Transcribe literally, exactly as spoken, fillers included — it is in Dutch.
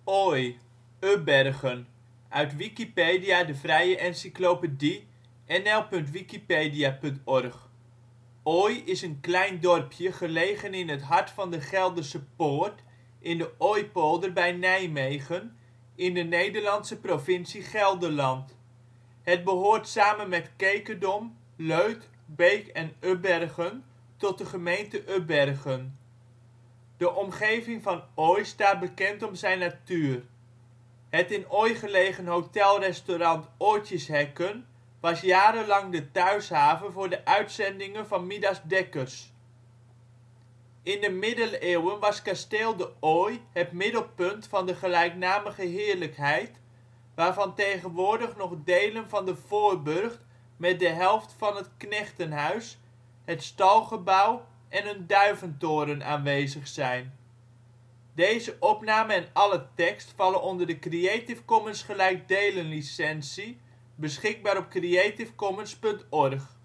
Ooij, Ubbergen, uit Wikipedia, de vrije encyclopedie. N L punt wikipedia punt org. Ooij is een klein dorpje gelegen in het hart van de Gelderse Poort in de Ooijpolder bij Nijmegen, in de Nederlandse provincie Gelderland. Het behoort samen met Kekerdom, Leuth, Beek en Ubbergen tot de gemeente Ubbergen. De omgeving van Ooij staat bekend om zijn natuur. Het in Ooij gelegen hotel-restaurant Oortjeshekken was jarenlang de thuishaven voor de uitzendingen van Midas Dekkers. In de Middeleeuwen was Kasteel De Ooij het middelpunt van de gelijknamige heerlijkheid, waarvan tegenwoordig nog delen van de voorburcht met de helft van het knechtenhuis, het stalgebouw en een duiventoren aanwezig zijn. Plaatsen in de gemeente Ooij Dorpen: Ooij · Pottum · Wely (gedeelte) · Nederasselt · Overbetuwe Stad: Ooij · Pottum · Wely Gelderland: Steden en dorpen in Gelderland Nederland: Provincies · Gemeenten 51° 58 ' NB, 5° 38 ' OL Ooij is een klein dorpje gelegen in het hart van de Gelderse Poort in de Ooijpolder bij Nijmegen, in de Nederlandse provincie Gelderland. Het behoort samen met Kekerdom, Leuth, Beek en Ubbergen tot de gemeente Ubbergen. De omgeving van Ooij staat bekend om zijn natuur. Het in Ooij gelegen hotel-restaurant Oortjeshekken was jarenlang de thuishaven voor de uitzendingen van Midas Dekkers. In de Middeleeuwen was Kasteel De Ooij het middelpunt van de gelijknamige heerlijkheid, waarvan tegenwoordig nog delen van de voorburcht met de helft van het knechtenhuis, het stalgebouw en een duiventoren aanwezig zijn. Deze opname en alle tekst vallen onder de Creative Commons